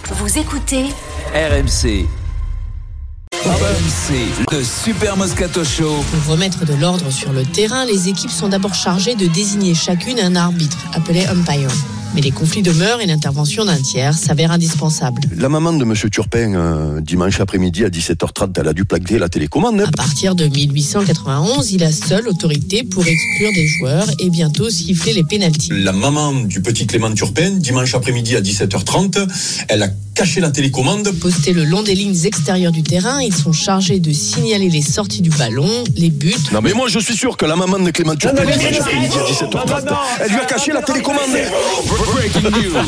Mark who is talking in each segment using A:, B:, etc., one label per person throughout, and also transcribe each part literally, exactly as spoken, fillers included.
A: Vous écoutez
B: R M C. R M C, le Super Moscato Show.
C: Pour remettre de l'ordre sur le terrain, les équipes sont d'abord chargées de désigner chacune un arbitre, appelé umpire. Mais les conflits demeurent et l'intervention d'un tiers s'avère indispensable.
D: La maman de M. Turpin, euh, dimanche après-midi à dix-sept heures trente, elle a dû plaquer la télécommande. Hein.
C: À partir de dix-huit cent quatre-vingt-onze, il a seul autorité pour exclure des joueurs et bientôt siffler les pénaltys.
E: La maman du petit Clément Turpin, dimanche après-midi à dix-sept heures trente, elle a caché la télécommande.
C: Postés le long des lignes extérieures du terrain, ils sont chargés de signaler les sorties du ballon, les buts.
D: Non mais moi je suis sûr que la maman de Clément Turpin, dimanche après-midi à dix-sept heures trente, elle lui a caché la télécommande.
B: Breaking news.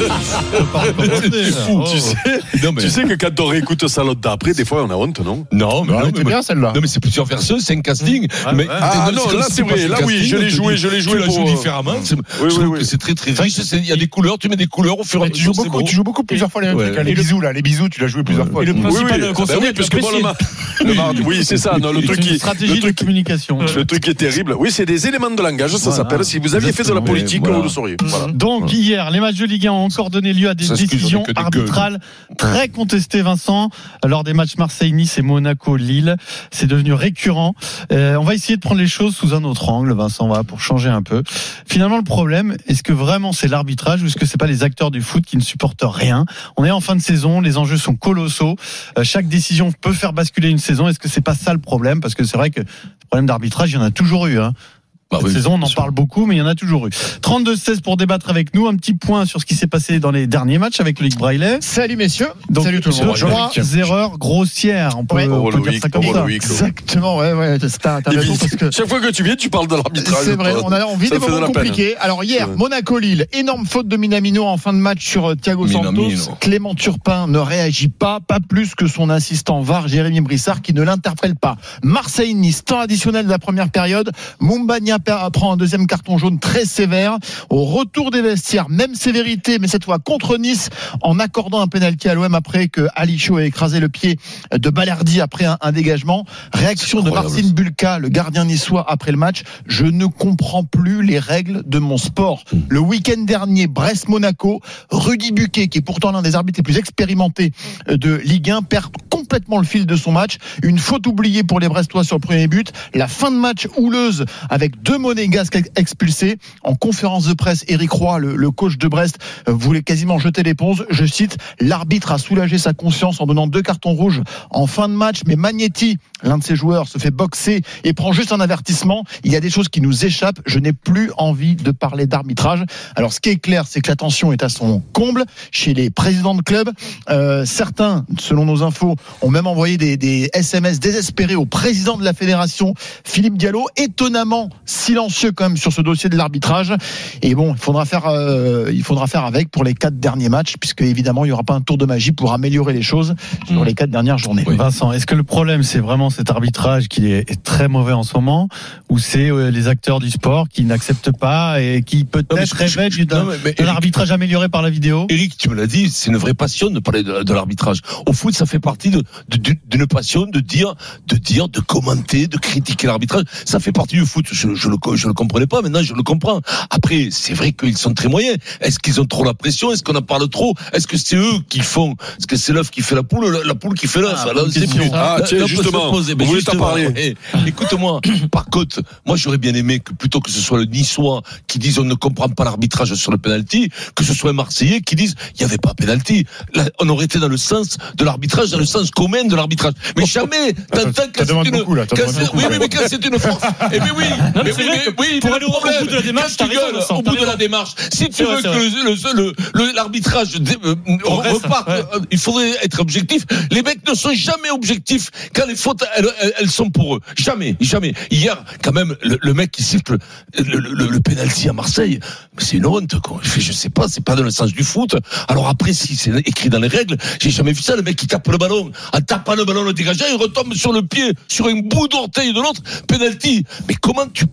F: C'est fou, tu sais. Non, mais... Tu sais que quand on réécoute ça l'autre d'après, des fois on a honte, non?
G: Non, mais,
F: non,
G: non,
F: mais
G: bien celle-là.
F: Non, mais c'est plusieurs versions, c'est un casting.
G: Ah,
F: mais,
G: ouais.
F: ah
D: non,
F: là c'est vrai, là oui, je l'ai joué, je l'ai joué. Tu la joues différemment.
D: Oui,
F: je
D: oui,
F: trouve
D: oui.
F: que c'est très très riche. Il y a des couleurs, tu mets des couleurs au fur et à
G: Tu joues
F: mesure.
G: beaucoup, tu joues beaucoup plusieurs fois les mêmes
F: Ouais.
G: trucs. Les bisous là, les bisous, tu l'as joué plusieurs fois.
H: Et le
D: Oui,
H: principal
D: oui,
H: conseiller,
D: bah oui, parce que bon, le, mar- le mardi, oui, c'est ça. Non, le truc
H: c'est
D: qui,
H: une stratégie
D: le truc,
H: de communication.
D: le truc qui est terrible. Oui, c'est des éléments de langage, ça
H: Voilà.
D: s'appelle. Si vous aviez fait de la politique,
F: Voilà.
D: vous le sauriez. Voilà.
H: Donc hier, les matchs de Ligue un ont encore donné lieu à des
F: Ça, excuse,
H: décisions
F: on est que des
H: arbitrales très contestées, Vincent. Lors des matchs Marseille-Nice et Monaco-Lille, c'est devenu récurrent. Euh, on va essayer de prendre les choses sous un autre angle, Vincent, voilà, pour changer un peu. Finalement, le problème, est-ce que vraiment c'est l'arbitrage ou est-ce que c'est pas les acteurs du foot qui ne supportent rien? On est en fin de saison, les enjeux sont colossaux. Euh, chaque décision peut faire basculer une saison. Est-ce que c'est pas ça le problème? Parce que c'est vrai que le problème d'arbitrage, il y en a toujours eu, hein.
F: Bah
H: Cette
F: oui,
H: saison, on en
F: sûr.
H: parle beaucoup, mais il y en a toujours eu. trente-deux seize pour débattre avec nous. Un petit point sur ce qui s'est passé dans les derniers matchs avec Loïc Braillet.
G: Salut messieurs.
H: Donc,
G: Salut tout le monde.
H: trois erreurs grossières. On peut,
G: Ouais.
H: on
D: Oh,
H: peut dire
D: Loïc,
H: ça comme
D: oh,
H: ça.
D: Loïc, Loïc.
G: Exactement, ouais, ouais, c'est un
D: Et
G: raison
D: puis,
G: parce que
D: chaque fois que tu viens, tu parles de l'arbitrage.
G: c'est vrai, on a envie
D: Ça
G: des
D: fait de
G: moments
D: la peine.
G: compliqués. Alors hier,
D: Ouais.
G: Monaco-Lille, énorme faute de Minamino en fin de match sur Thiago
F: Minamino.
G: Santos. Clément Turpin ne réagit pas, pas plus que son assistant V A R, Jérémy Brissard, qui ne l'interpelle pas. Marseille-Nice, temps additionnel de la première période. Mumbagna prend un deuxième carton jaune très sévère. Au retour des vestiaires, même sévérité, mais cette fois contre Nice, en accordant un pénalty à l'O M après que Ali Chaud ait écrasé le pied de Balerdi après un, un dégagement. Réaction de Marcin Bulka, le gardien niçois, après le match. Je ne comprends plus les règles de mon sport. Le week-end dernier, Brest-Monaco, Rudy Buquet, qui est pourtant l'un des arbitres les plus expérimentés de Ligue un, perd complètement le fil de son match. Une faute oubliée pour les Brestois sur le premier but. La fin de match houleuse avec deux monégasques expulsés. En conférence de presse, Éric Roy, le, le coach de Brest, euh, voulait quasiment jeter l'éponge. Je cite, l'arbitre a soulagé sa conscience en donnant deux cartons rouges en fin de match, mais Magnetti, l'un de ses joueurs, se fait boxer et prend juste un avertissement. Il y a des choses qui nous échappent. Je n'ai plus envie de parler d'arbitrage. Alors, ce qui est clair, c'est que la tension est à son comble chez les présidents de club. Euh, certains, selon nos infos, ont même envoyé des, des S M S désespérés au président de la fédération, Philippe Diallo, étonnamment silencieux quand même sur ce dossier de l'arbitrage. Et bon, il faudra faire, euh, il faudra faire avec pour les quatre derniers matchs, puisque évidemment, il n'y aura pas un tour de magie pour améliorer les choses sur les quatre dernières journées.
H: Oui. Vincent, est-ce que le problème, c'est vraiment cet arbitrage qui est, est très mauvais en ce moment, ou c'est euh, les acteurs du sport qui n'acceptent pas et qui peut-être rêvaient du- d'un d'un arbitrage amélioré par la vidéo?
F: Eric, tu me l'as dit, c'est une vraie passion de parler de, de l'arbitrage. Au foot, ça fait partie de, de, d'une passion de dire, de dire, de commenter, de critiquer l'arbitrage. Ça fait partie du foot. Je, je le, je le comprenais pas. Maintenant, je le comprends. Après, c'est vrai qu'ils sont très moyens. Est-ce qu'ils ont trop la pression? Est-ce qu'on en parle trop? Est-ce que c'est eux qui font? Est-ce que c'est l'œuf qui fait la poule, la, la poule qui fait l'œuf?
H: Ah,
F: Là, c'est
H: question.
F: plus.
D: Ah,
F: Là,
D: tiens,
F: là, on peut
D: justement,
F: se poser.
D: on
F: Mais
D: voulait t'en
F: justement,
D: parler.
F: eh, écoute-moi, par contre, moi, j'aurais bien aimé que plutôt que ce soit le Niçois qui dise on ne comprend pas l'arbitrage sur le penalty, que ce soit un Marseillais qui dise il n'y avait pas penalty. Là, on aurait été dans le sens de l'arbitrage, dans le sens commun de l'arbitrage. Mais jamais, t'entends que c'est une,
G: beaucoup, là,
F: quand c'est- oui, oui, mais quand c'est une force. Eh bien oui,
H: Non, mais
F: mais
H: c'est
F: oui,
H: vrai
F: mais
H: que
F: oui,
H: pour
F: mais
H: aller
F: le
H: au- au
F: problème,
H: bout de la démarche,
F: quand
H: t'as
F: tu
H: raison,
F: gueules
H: Vincent,
F: au
H: t'as
F: bout de la
H: raison.
F: démarche, si tu
H: C'est vrai,
F: veux
H: c'est
F: que le, le, le, le- l'arbitrage dé- euh,
H: Progresse,
F: reparte,
H: ouais.
F: euh, il faudrait être objectif. Les mecs ne sont jamais objectifs quand les fautes, elles, elles, elles sont pour eux. Jamais, jamais. Hier, quand même, le, le mec qui siffle le, le, le, le penalty à Marseille, c'est une honte, quoi. Je, fais, je sais pas, c'est pas dans le sens du foot. Alors après, si c'est écrit dans les règles, j'ai jamais vu ça. Le mec qui tape le ballon, en tapant le ballon, le dégageant, il retombe sur le pied, sur un bout d'orteil de l'autre, penalty. Mais comment tu peux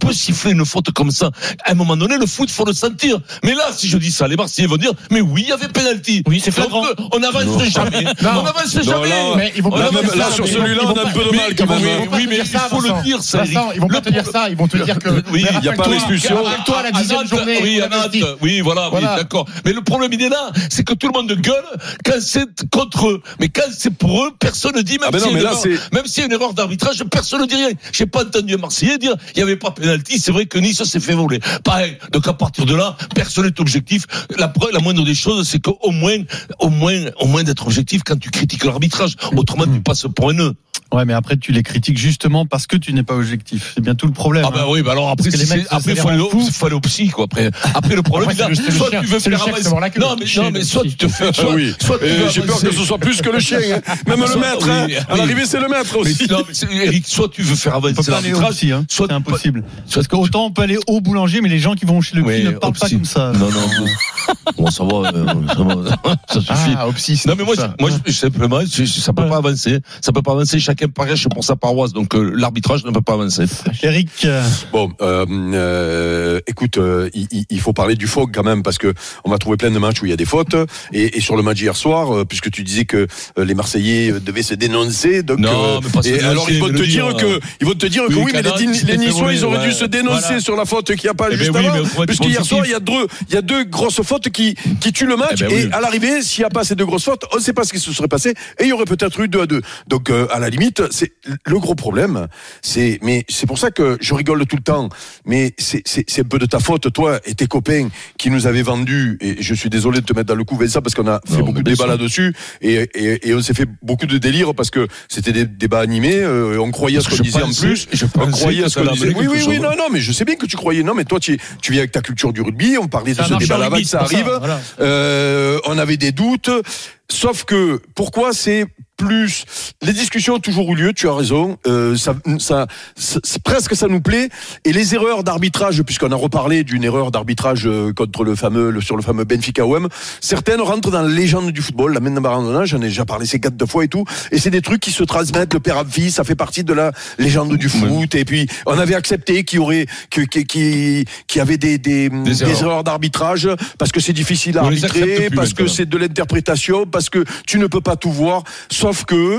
F: peux siffler une faute comme ça. À un moment donné, le foot, faut le sentir. Mais là, si je dis ça, les Marseillais vont dire, mais oui, il y avait penalty.
H: Oui, c'est flagrant.
F: Donc, on n'avance
G: Non.
F: jamais.
G: Non.
F: On n'avance
D: Non,
F: jamais.
D: là,
G: Mais ils vont
F: On
G: pas
D: là,
F: avance
D: même,
G: te dire
D: là,
G: ça,
D: sur
G: mais ils vont-
D: celui-là,
G: ils
D: on
G: vont
D: a un
G: pas-
D: peu de
F: mais
D: mal
F: ils
D: quand
F: vont-
D: même.
G: Oui,
D: hein.
G: ils vont pas
F: Oui,
G: te
F: mais
G: dire
F: il
G: ça,
F: faut
G: Vincent.
F: le dire, ça.
G: Vincent, ils vont pas
F: Le
G: te dire
F: pro-
G: ça. Ils vont te dire que
F: Oui,
G: mais
D: il y a pas
G: rappelle-toi-
D: l'expulsion.
G: Rappelle-toi la
F: À
G: dixième
F: Nantes,
G: journée.
F: oui, à
G: on avait dit.
F: Nantes, oui, voilà,
G: Voilà.
F: oui, d'accord. Mais le problème, il est là, c'est que tout le monde gueule quand c'est contre eux. Mais quand c'est pour eux, personne ne dit, même
D: Ah ben non,
F: s'il y a
D: mais
F: une
D: là,
F: erreur-
D: c'est-
F: même s'il y a une erreur d'arbitrage, personne ne dit rien. J'ai pas entendu un Marseillais dire, il y avait pas pénalty, c'est vrai que Nice s'est fait voler. Pareil. Donc, à partir de là, personne n'est objectif. La preuve, la moindre des choses, c'est qu'au moins, au moins, au moins d'être objectif quand tu critiques l'arbitrage. Autrement, tu passes pour un nœud.
H: Ouais, mais après, tu les critiques justement parce que tu n'es pas objectif. C'est bien tout le problème.
F: Ah bah
H: hein.
F: oui, bah alors après,
H: Parce que les
F: c'est-
H: mecs, ça,
F: après,
H: ça
F: faut
H: les
F: aller
H: rend
F: au,
H: fous.
F: faut aller au psy, quoi. Après, après le problème,
G: Après, c'est
F: là,
G: le- c'est le
F: soit
G: chien-
F: tu veux
G: c'est le
F: faire
G: chien qui
F: avancer.
G: se mord la queue.
F: Non, mais,
G: Chien,
F: non, mais
G: le
F: soit
G: psy.
F: tu te fais,
D: Ah
F: soit,
D: oui.
F: soit tu
D: Et
F: veux
D: j'ai peur
F: avancer.
D: que ce soit plus que le chien. hein. Même le
F: Soit-
D: maître.
F: oui,
D: hein.
F: oui.
D: À l'arrivée, c'est le maître
F: Mais,
D: aussi.
F: non, mais c'est- Eric, soit tu veux faire
H: On peut
F: avancer
H: pas aller au
F: l'arbitrage,
H: psy, hein.
F: soit
H: C'est impossible.
F: soit
H: Parce qu'autant on peut aller au boulanger, mais les gens qui vont chez le psy
F: Oui,
H: ne
F: au
H: parlent pas
F: psy.
H: comme ça.
F: Non, non. Bon, ça va, euh, ça va, ça suffit.
G: Ah, au psy, c'est
F: Non mais moi,
G: tout ça.
F: je- moi je- simplement, je- je- ça peut pas avancer, ça peut pas avancer. Chacun prêche pour sa paroisse, donc euh, l'arbitrage ne peut pas avancer.
H: Eric, euh,
D: Bon, euh, euh, écoute, euh, il, il faut parler du F O G quand même parce que on va trouver plein de matchs où il y a des fautes. Et, et sur le match hier soir, euh, puisque tu disais que euh, les Marseillais euh, devaient se dénoncer, donc
F: Non,
D: euh,
F: mais pas se
D: et
F: dénoncer,
D: alors ils vont
F: mais
D: te
F: le
D: dire
F: dire,
D: que ils vont te dire que
F: oui,
D: oui, mais les,
F: Canal,
D: Din-
F: il s'est
D: les
F: fait
D: Niçois
F: voler,
D: ils auraient
F: ouais.
D: dû se dénoncer
F: Voilà.
D: sur la faute qu'il n'y a pas
F: Eh
D: juste
F: ben oui,
D: avant,
F: mais autrement, être
D: puisqu'hier
F: positif.
D: soir il y a deux il y a deux grosses fautes qui qui tuent le match
F: Eh ben
D: et
F: oui.
D: à l'arrivée s'il n'y a pas ces deux grosses fautes, on ne sait pas ce qui se serait passé et il y aurait peut-être eu deux à deux. Donc euh, à la limite, c'est le gros problème, c'est mais c'est pour ça que je rigole tout le temps, mais c'est c'est c'est un peu de ta faute toi et tes copains qui nous avaient vendu, et je suis désolé de te mettre dans le coup Vincent parce qu'on a fait
F: Non,
D: beaucoup
F: mais
D: de
F: bien
D: débats
F: sûr.
D: là-dessus et, et et on s'est fait beaucoup de délire parce que c'était des débats animés, euh, on croyait à ce
F: Parce
D: qu'on
F: que je
D: disait en
F: pensais-
D: plus,
F: je
D: on
F: pensais
D: croyait
F: que
D: à ce
F: ça
D: qu'on
F: allait
D: disait.
F: amener
D: Oui oui
F: quelque
D: oui
F: chose.
D: non non mais je sais bien que tu croyais, non mais toi tu tu viens avec ta culture du rugby, on parlait de
H: ça
D: ce
H: marche
D: débat
H: en
D: là
H: rugby,
D: que ça
H: c'est pour
D: arrive.
H: voilà.
D: Euh, on avait des doutes, sauf que pourquoi c'est plus les discussions ont toujours eu lieu, tu as raison, euh, ça, ça, ça- c'est presque ça nous plaît, et les erreurs d'arbitrage, puisqu'on a reparlé d'une erreur d'arbitrage euh, contre le fameux le, sur le fameux Benfica O M, certaines rentrent dans la légende du football, la main de Maradona, j'en ai déjà parlé ces quatre deux fois et tout, et c'est des trucs qui se transmettent de père à fils, ça fait partie de la légende du foot, et puis on avait accepté qu'il y aurait que, que, qui qui avait des des, des
F: erreurs.
D: erreurs d'arbitrage parce que c'est difficile à
F: On les
D: arbitrer,
F: accepte plus
D: parce que
F: maintenant.
D: c'est de l'interprétation, parce que tu ne peux pas tout voir, sauf que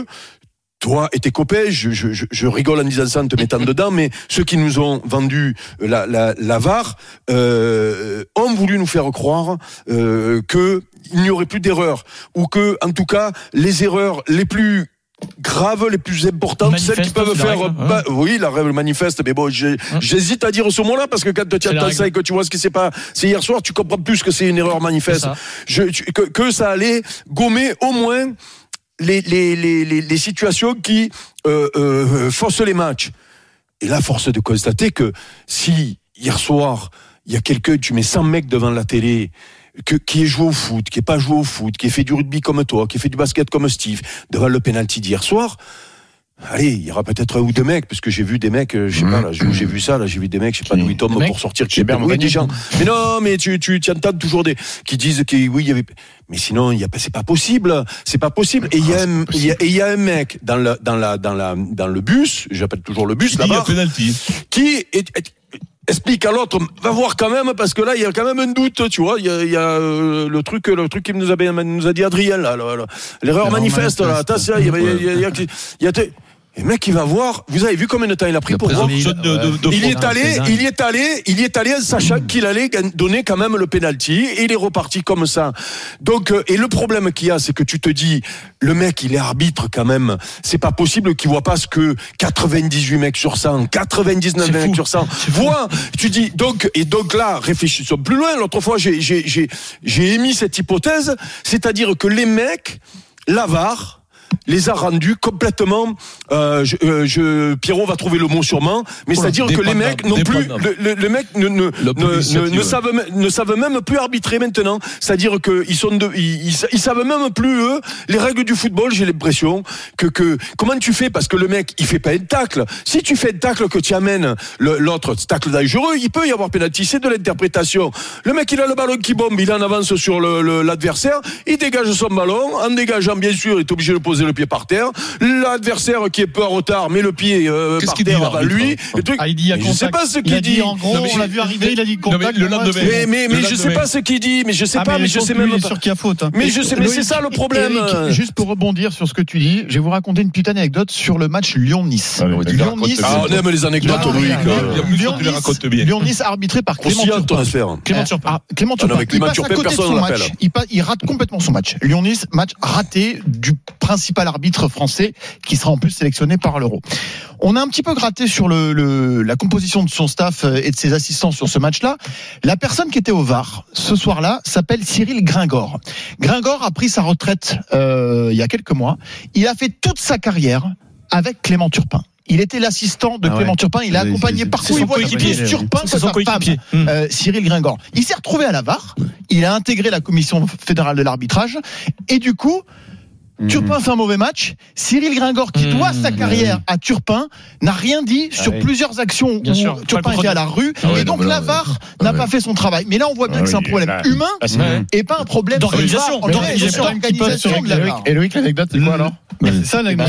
D: toi et tes copains, je, je, je- je rigole en disant ça, en te mettant dedans, mais ceux qui nous ont vendu la, la, la V A R euh, ont voulu nous faire croire euh, que il n'y aurait plus d'erreurs, ou que, en tout cas, les erreurs les plus graves, les plus importantes, celles qui
H: Manifeste,
D: peuvent
H: c'est la
D: faire,
H: règle, hein.
D: bah, oui, la règle manifeste, mais bon, j'ai- j'hésite à dire ce mot-là parce que quand tu
H: C'est la
D: attends
H: règle.
D: ça et que tu vois ce qui s'est pas, c'est hier soir, tu comprends plus que c'est une erreur manifeste.
H: C'est ça.
D: Je, tu- que, que ça allait gommer au moins les, les, les, les, les situations qui euh, euh, faussent les matchs. Et là, force est de constater que si hier soir, il y a quelqu'un, tu mets cent mecs devant la télé, que, qui est joué au foot, qui est pas joué au foot, qui est fait du rugby comme toi, qui est fait du basket comme Steve, devant le penalty d'hier soir, allez, il y aura peut-être un ou deux mecs, parce que j'ai vu des mecs, euh, je sais pas, là, j'ai j'ai vu ça, là, j'ai vu des mecs, je sais pas d'où ils tombent
G: Des mecs
D: pour sortir,
G: Chez Bernard
D: oui,
G: Vanier.
D: des gens. Mais non, mais tu, tu, tu entends toujours des, qui disent que oui, il y avait, mais sinon, il y a pas, c'est pas possible, c'est pas possible. Et il y a un, il y a, et il y a un mec dans la, dans la, dans la, dans le bus, j'appelle toujours le bus
F: Il dit, il y a
D: là-bas,
F: penalty.
D: qui est, est- explique à l'autre, va voir quand même, parce que là, il y a quand même un doute, tu vois, il y a, il y a euh, le truc, le truc qu'il nous a, nous a dit Adrien, là, là, là. l'erreur manifeste, là, attention, il y a, il y a, il y a, il y a, il y a, et le mec, il va voir, vous avez vu combien de temps il a pris
F: La
D: pour voir?
F: présomption de, de, de
D: Il y
F: faute.
D: est allé, il y est allé, il y est allé en sachant qu'il allait donner quand même le penalty, et il est reparti comme ça. Donc, euh, et le problème qu'il y a, c'est que tu te dis, le mec, il est arbitre quand même. C'est pas possible qu'il voit pas ce que quatre-vingt-dix-huit mecs sur cent, quatre-vingt-dix-neuf
H: C'est
D: mecs
H: fou.
D: sur cent voient. Tu dis, donc, et donc là, réfléchissons plus loin. L'autre fois, j'ai, j'ai, j'ai, j'ai émis cette hypothèse, c'est-à-dire que les mecs, la V A R, les a rendus complètement. Euh, je, euh, je, Pierrot va trouver le mot sûrement, mais
F: Oula,
D: c'est-à-dire que les mecs n'ont plus,
F: dépendable.
D: le, le, le mec ne, ne,
F: La
D: ne,
F: publicité,
D: ne, ne
F: ouais.
D: savent même- ne savent même plus arbitrer maintenant. C'est-à-dire que ils sont, de, ils, ils, ils savent même plus eux les règles du football. J'ai l'impression que que comment tu fais, parce que le mec il fait pas un tacle. Si tu fais un tacle que tu amènes le- l'autre tacle dangereux, il peut y avoir pénalty. C'est de l'interprétation. Le mec il a le ballon qui bombe, il en avance sur le, le- l'adversaire, il dégage son ballon. En dégageant bien sûr, il est obligé de poser poser le pied par terre. L'adversaire qui est peu en retard met le pied euh,
F: Qu'est-ce
D: par
F: qu'il
D: terre
F: dit,
D: avant
F: l'arbitre,
D: lui.
F: hein
D: Le truc,
H: Ah, il dit il y a
D: mais
H: contact.
D: je sais pas ce
H: Il
D: qu'il
H: a dit
D: dit.
H: en gros,
F: Non, mais
H: on l'a vu arriver, il a dit contact.
F: Non, mais le
H: pour moi,
F: lendemain-
H: c'est-
D: Mais, mais, mais
F: Le
D: je sais
F: lendemain.
D: pas ce qu'il dit, mais je sais
H: Ah,
D: pas,
H: mais
D: mais
H: je
D: je
H: pense
D: sais
H: que
D: même
H: lui, il est
D: pas.
H: sûr qu'il y a faute. hein.
D: Mais je sais, mais
G: Loïc,
D: c'est ça le problème.
G: Eric, juste pour rebondir sur ce que tu dis, je vais vous raconter une petite anecdote sur le match Lyon-Nice.
F: Ah, oui, tu la racontes
G: Lyon-Nice.
F: bien.
D: Ah, on aime les anecdotes,
G: Non,
D: Loïc.
G: mais-
F: Il y a plus de tu les racontes bien.
G: Lyon-Nice arbitré par Clément
D: Croustillant
G: Turpin.
D: transfert.
G: Clément Turpin. Ah, Clément
D: Ah non,
G: Turpin.
D: mais Clément
G: il passe à
D: Turpin,
G: côté de
D: personne
G: son
D: ne
G: match.
D: l'appelle.
G: Il, pa- il rate complètement son match. Lyon-Nice, match raté du principal arbitre français qui sera en plus sélectionné par l'Euro. On a un petit peu gratté sur le, le, la composition de son staff et de ses assistants sur ce match-là. La personne qui était au V A R ce soir-là s'appelle Cyril Gringor. Gringor a pris sa retraite euh, il y a quelques mois. Il a fait toute sa carrière avec Clément Turpin. Il était l'assistant de
H: Ah ouais.
G: Clément Turpin. Il a
H: C'est-
G: accompagné
H: c'est-
G: partout.
H: c'est son
G: Il voit
H: coéquipier.
G: plus Turpin que
H: C'est son
G: sa femme,
H: coéquipier.
G: euh, Cyril Gringor. Il s'est retrouvé à la V A R. Il a intégré la commission fédérale de l'arbitrage. Et du coup, Turpin fait un mauvais match. Cyril Gringor, qui doit sa carrière à Turpin, n'a rien dit sur
H: oui.
G: plusieurs actions
H: Bien
G: où
H: sûr. Pas
G: Turpin
H: le
G: était à la rue.
F: Ah ouais,
G: et donc
F: non, mais
G: la
F: là,
G: V A R
F: ah
G: n'a
F: ouais.
G: pas fait son travail. Mais là, on voit bien
A: Ah
G: que c'est un
A: oui,
G: problème
A: là-
G: humain
A: Ah, c'est-
H: Ouais.
G: et pas un problème
H: D'organisation.
G: de V A R.
H: D'organisation.
G: D'organisation de la V A R.
A: Et Loïc, l'anecdote, c'est quoi alors
H: Mais c'est ça l'anecdote.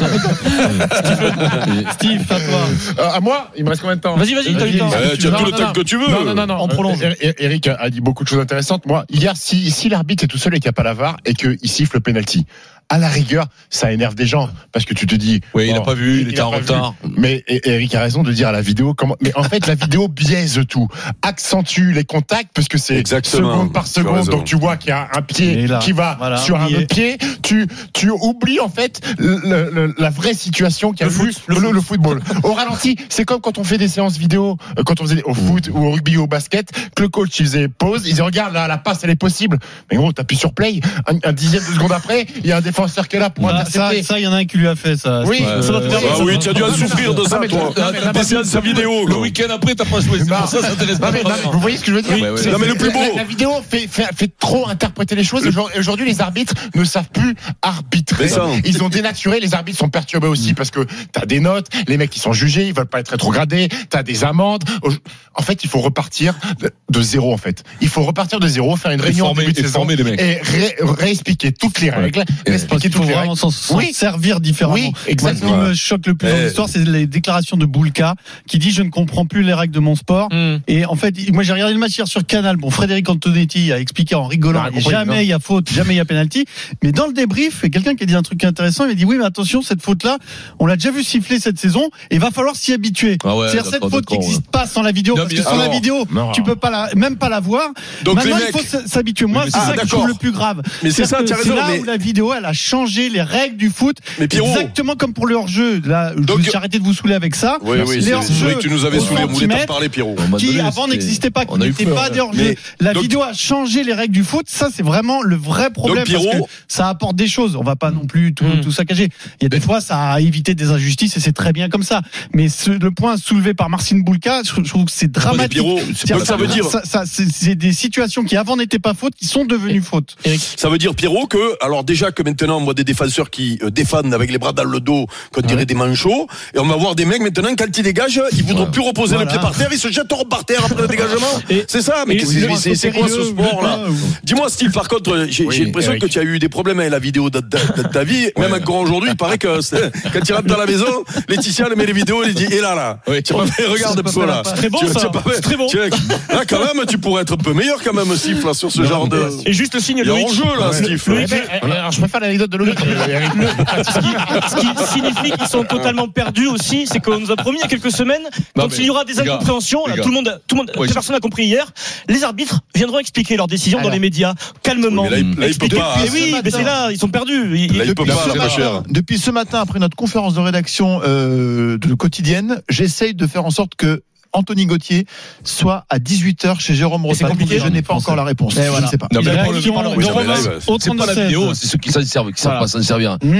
H: Steve, à toi.
A: Euh, À moi, il me reste combien de temps
H: Vas-y, vas-y, t'as eu le temps.
D: Eh, tu as
A: Non,
D: tout le
A: non,
D: temps
A: non.
D: que tu veux.
A: Non, non, non, non.
H: On prolonge.
A: Euh, Er- Eric a dit beaucoup de choses intéressantes. Moi, hier, si, si l'arbitre est tout seul et qu'il n'y a pas la V A R et qu'il siffle le penalty, à la rigueur, ça énerve des gens parce que tu te dis.
F: Oui, il
A: bon,
F: n'a pas vu, il
A: a
F: était en
A: pas
F: retard.
A: vu. Mais et- Eric a raison de dire à la vidéo comment. Mais en fait, la vidéo biaise tout, accentue les contacts parce que c'est
D: Exactement.
A: seconde par
D: Tu as
A: seconde.
D: raison.
A: Donc tu vois qu'il y a un pied
H: Et là,
A: qui va
H: voilà,
A: sur
H: on
A: un
H: y
A: autre
H: est.
A: pied. Tu tu oublies en fait le- le- la vraie situation qu'il y a
H: Le
A: eu
H: foot, le
A: le, le football. Au ralenti, c'est comme quand on fait des séances vidéo, euh, quand on faisait au foot ou au rugby ou au basket, que le coach il faisait pause, il disait regarde là, la passe elle est possible. Mais gros, t'appuies sur play, un, un dixième de seconde après, il y a un défenseur qui est là pour
H: Ça, ça,
A: intercepter.
H: ça, il y en a un qui lui a fait ça.
A: Oui,
H: Steve.
A: ça doit te faire-
D: Ah oui, tu as dû en souffrir de ça,
A: Non, mais-
D: toi.
A: non, mais la-
D: Des séances vidéo.
F: Le
D: quoi.
F: week-end après, t'as pas joué. C'est
A: Non.
F: pour ça que ça t'intéresse
A: Non,
F: pas.
A: mais- non, mais vous voyez ce que je veux dire?
F: Oui, ouais, ouais.
A: C'est-
D: Non, mais le plus beau.
A: La, la vidéo fait, fait, fait trop interpréter les choses. Aujourd'hui- Aujourd'hui, les arbitres ne savent plus arbitrer.
D: C'est ça.
A: Ils ont dénaturé. Les arbitres sont perturbés aussi parce que t'as des notes, les mecs qui sont jugés, ils veulent pas être rétrogradés. T'as des amendes. En fait, il faut repartir de, de zéro. En fait, il faut repartir de zéro, faire une
F: Et
A: réunion en
F: former-
A: début de
F: et
A: saison
F: former les mecs.
A: et ré- réexpliquer toutes les règles,
F: Et-
H: Parce
A: réexpliquer
H: qu'il faut
A: toutes les
H: vraiment
A: règles.
H: s'en s'en
A: Oui.
H: servir différemment.
A: Oui, exactement.
H: Moi, ce qui me choque le plus dans
D: Eh.
H: l'histoire, c'est les déclarations de Boulka qui dit je ne comprends plus les règles de mon sport. Et en fait, moi j'ai regardé le match hier sur Canal. Bon, Frédéric Antonetti a expliqué en rigolant,
A: Ah,
H: et
A: compris,
H: jamais
A: non.
H: il y a faute, jamais il y a penalty. Mais dans le débrief, il y a quelqu'un qui a dit un truc intéressant. Il a dit oui, mais attention, cette faute-là, on l'a déjà vu siffler cette saison, et il va falloir s'y habituer.
F: Ah ouais,
H: C'est-à-dire cette
F: d'accord,
H: faute qui
F: d'accord,
H: n'existe pas sans la vidéo,
F: Non,
H: parce
F: mais
H: que sans la
D: alors,
H: vidéo,
A: non.
H: tu peux pas la, même pas la voir.
D: Donc
H: Maintenant,
D: les
H: il faut
D: mecs.
H: s- s'habituer. Moi,
F: Mais
H: c'est
D: ah,
H: ça que je
D: d'accord.
H: trouve le plus grave.
D: Mais c'est ça,
H: C'est-à-dire
D: tu as
H: que c'est
D: raison.
H: là
D: Mais
H: où la vidéo, elle a changé les règles du foot.
D: Mais Pierrot.
H: Exactement comme pour le hors-jeu. Là, je
D: Donc-
H: vais arrêter de vous saouler avec ça.
D: Oui, oui,
H: Les
D: c'est
H: hors-jeux
D: vrai que tu nous avais
H: au
D: saoulé. On voulait pas
H: centimètre,
D: parler, Pierrot.
F: À un moment
H: qui
F: donné,
H: avant
F: c'était-
H: n'existait pas, qui
F: on a eu
H: n'était
F: peur,
H: pas
F: hein.
H: des hors-jeux.
D: Mais-
H: La
D: donc-
H: vidéo a changé les règles du foot. Ça, c'est vraiment le vrai problème.
D: Donc,
H: parce
D: Pierrot-
H: que ça apporte des choses. On va pas non plus tout,
F: Mm.
H: tout saccager. Il y a des fois, ça a évité des injustices et c'est très bien comme ça. Mais ce, le point soulevé par Marcin Boulka, je, je trouve que c'est
D: Mais
H: dramatique.
D: Pierrot,
H: C'est-à-dire
D: donc ça veut dire.
H: ça- ça- c'est c'est des situations qui avant n'étaient pas fautes, qui sont devenues fautes.
D: Ça veut dire, Pierrot, que, alors déjà que maintenant, on voit des défenseurs qui euh, défendent avec les bras dans le dos, qu'on dirait des manchots, et on va voir des mecs maintenant, quand ils dégagent, ils voudront
F: Ouais.
D: plus reposer
H: Voilà.
D: le pied par terre, ils se jetteront par terre après le dégagement.
H: Et-
D: C'est ça, mais
H: et
D: qu'est-ce que
H: le-
D: c'est- c'est quoi ce sport-là? Dis-moi, Steve, par contre, j'ai
A: Oui,
D: j'ai l'impression
A: Eric.
D: que tu as eu des problèmes avec la vidéo de, de- de ta vie, même encore aujourd'hui, il paraît que c'est- quand tu rentres dans la maison, Laetitia, elle met les vidéos, elle dit, et là, là,
F: Oui.
D: tu refais, regarde un peu là.
H: C'est
I: très bon,
D: Tu-
I: ça.
D: tu as pas fait-
I: C'est très bon.
D: tu- Là, quand même, tu pourrais être un peu meilleur quand même, Steve, là, sur ce genre de.
I: Et juste le signe,
D: Il y a
I: Loïc.
D: hors-jeu, là,
I: Le-
D: Steve.
I: Loïc,
A: Eh ben, eh, alors, je préfère l'anecdote de Loïc. euh, Eric.
I: ce, qui, ce qui signifie qu'ils sont totalement perdus aussi, c'est qu'on nous a promis il y a quelques semaines,
F: Non,
I: quand
F: mais,
I: il y aura des
F: les gars,
I: incompréhensions,
F: les
I: là,
F: gars.
I: tout le monde, tout le monde,
F: Ouais, je-
I: personne n'a compris hier, les arbitres viendront expliquer leurs décisions dans
G: Alors.
I: les médias, calmement.
D: Mais là, il- là, il peut
I: Expliquer-
D: pas.
I: Mais oui, mais c'est là, ils sont perdus. Ils-
D: Là, il peut
G: Depuis
D: pas,
G: ce
D: là, pas
G: matin-
D: cher.
G: Depuis ce matin, après notre conférence de rédaction euh, de quotidienne, j'essaye de faire en sorte que Anthony Gauthier soit à dix-huit heures chez Jérôme
H: Et c'est
G: Rotten.
H: compliqué,
G: Je n'ai pas encore la réponse.
H: Et
G: Je
H: voilà.
G: ne sais pas.
F: Non, mais
H: La
F: le problème-
H: réaction
F: le
H: de
F: problème,
H: Romain
D: c'est que
H: au
F: c'est pas la
H: trente-sept.
F: vidéo, c'est ceux qui s'en servent, qui savent
H: Voilà.
F: pas s'en servir.
H: Mmh.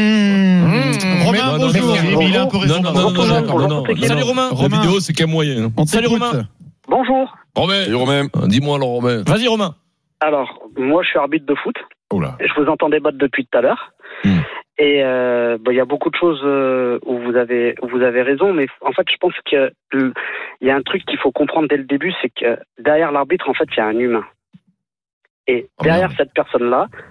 H: Romain,
F: non, non,
H: bonjour.
G: Mais- mais il a un peu raison.
F: Non, non, non, non, non, non, non, non.
I: Salut, Romain.
F: La
H: Romain.
F: vidéo, c'est qu'un moyen. hein.
H: On
I: Salut,
H: t'écoute.
I: Romain.
J: Bonjour.
F: Romain,
D: Salut, Romain.
F: dis-moi alors, Romain.
I: Vas-y, Romain.
J: Alors, moi, je suis arbitre de foot.
A: Oh là.
J: Je vous entends débattre depuis tout à l'heure.
F: Hmm.
J: Et euh, bon, il y a beaucoup de choses euh, où vous avez où vous avez raison, mais en fait, je pense que euh, il y a un truc qu'il faut comprendre dès le début, c'est que derrière l'arbitre, en fait, il y a un humain. Et
F: Oh,
J: derrière
F: merde.
J: cette personne-là,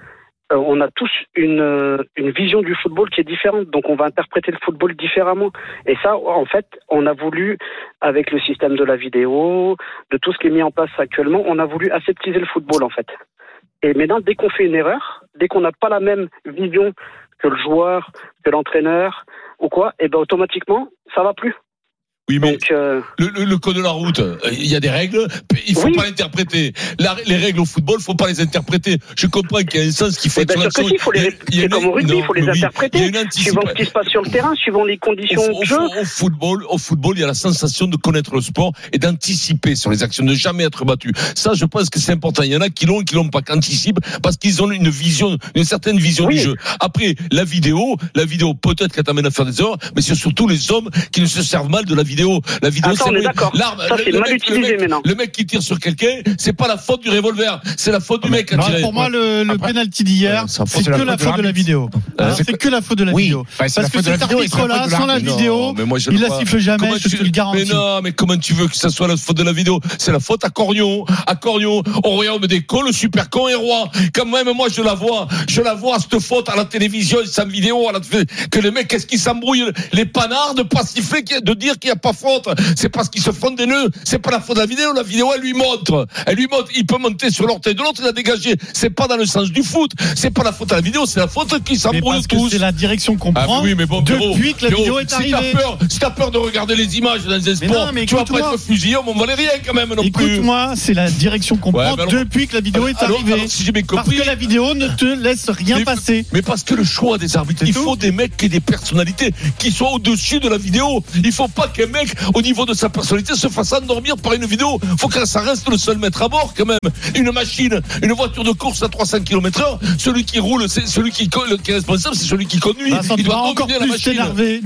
J: euh, on a tous une, euh, une vision du football qui est différente, donc on va interpréter le football différemment. Et ça, en fait, on a voulu, avec le système de la vidéo, de tout ce qui est mis en place actuellement, on a voulu aseptiser le football, en fait. Et maintenant, dès qu'on fait une erreur, dès qu'on n'a pas la même vision que le joueur, que l'entraîneur, ou quoi, et ben automatiquement, ça va plus.
F: Oui, mais
J: Donc, euh...
F: le, le, le code de la route, il y a des règles, il faut
J: oui.
F: pas l'interpréter. La, les règles au football, faut pas les interpréter. Je comprends qu'il y a un sens qui fait.
J: Eh ben, sûr que si, il faut les respecter comme au rugby, il faut les interpréter.
F: Oui,
J: suivant ce qui se passe sur le terrain, suivant les conditions
F: au,
J: de jeu.
F: Au, au football, au football, il y a la sensation de connaître le sport et d'anticiper sur les actions, de jamais être battu. Ça, je pense que c'est important. Il y en a qui l'ont, qui l'ont pas, qui anticipent parce qu'ils ont une vision, une certaine vision
J: oui.
F: du jeu. Après, la vidéo, la vidéo peut-être qu'elle t'amène à faire des erreurs, mais c'est surtout les hommes qui ne se servent mal de la vidéo. La vidéo,
J: Attends, on est d'accord.
F: L'arme,
J: ça, c'est
F: le,
J: mal
F: mec,
J: utilisé
F: le mec,
J: maintenant.
F: Le mec qui tire sur quelqu'un, c'est pas la faute du revolver, c'est la faute du mec à tirer.
H: Pour moi, le, le
A: Après,
H: penalty d'hier,
A: euh,
H: c'est
A: c'est
H: que
A: la
H: la
A: faute de
H: faute de la
A: l'arbitre.
H: vidéo.
A: Euh,
H: C'est que la faute de la
A: oui.
H: vidéo.
A: Enfin, c'est la
H: Parce que
A: faute de la
H: cet
A: vidéo et c'est la faute
H: arbitre-là,
A: de
H: sans la
A: l'arbitre.
H: vidéo,
F: Non, mais moi, je
H: il
F: le
H: la
F: vois.
H: siffle jamais,
F: Comment
H: je
F: tu-
H: te le garantis.
F: Mais non, mais comment tu veux que ça soit la faute de la vidéo? C'est la faute à Cornion, à Cornion, au royaume des cons, le super con est roi. Quand même, moi, je la vois, je la vois, cette faute à la télévision, sa vidéo, à la, que les mecs, qu'est-ce qu'ils s'embrouillent, les panards de pas siffler, de dire qu'il n'y a pas faute. C'est parce qu'ils se font des nœuds. C'est pas la faute de la vidéo, la vidéo, elle lui montre. Elle lui montre, il peut monter sur l'orteil de l'autre, il a dégagé. C'est pas dans le sens du foot. C'est pas la faute à la vidéo, c'est la faute qui
H: Mais
F: s'embrouille
H: parce que
F: tous.
H: c'est la direction qu'on
F: Ah
H: prend
F: oui, mais bon, Pierrot,
H: depuis que la
F: Pierrot,
H: vidéo est
F: si
H: arrivée.
F: t'as peur, si t'as peur de regarder les images dans les sports,
H: non, mais
F: tu vas pas
H: écoute-moi.
F: être fusillé au Mont Valérien quand même non plus.
H: Écoute-moi, c'est la direction qu'on
F: Ouais,
H: prend
F: mais alors-
H: depuis que la vidéo est
F: alors,
H: arrivée.
F: alors, si j'ai bien
H: Parce
F: compris-
H: que la vidéo ne te laisse rien
F: mais,
H: passer.
F: mais parce que le choix des arbitres,
H: C'est
F: il
H: tout.
F: faut des mecs qui aient des personnalités, qui soient au-dessus de la vidéo. Il faut pas qu'un mec, au niveau de sa personnalité, se fasse endormir par une vidéo. Faut que ça reste le seul maître à bord quand même. Une machine, une voiture de course à trois cents kilomètres heure, celui qui roule, c'est celui qui, qui est responsable, c'est celui qui conduit.
H: Vincent,
F: il
H: tu vas
F: doit
H: encore
F: dominer la
H: plus
F: machine.
H: t'énerver.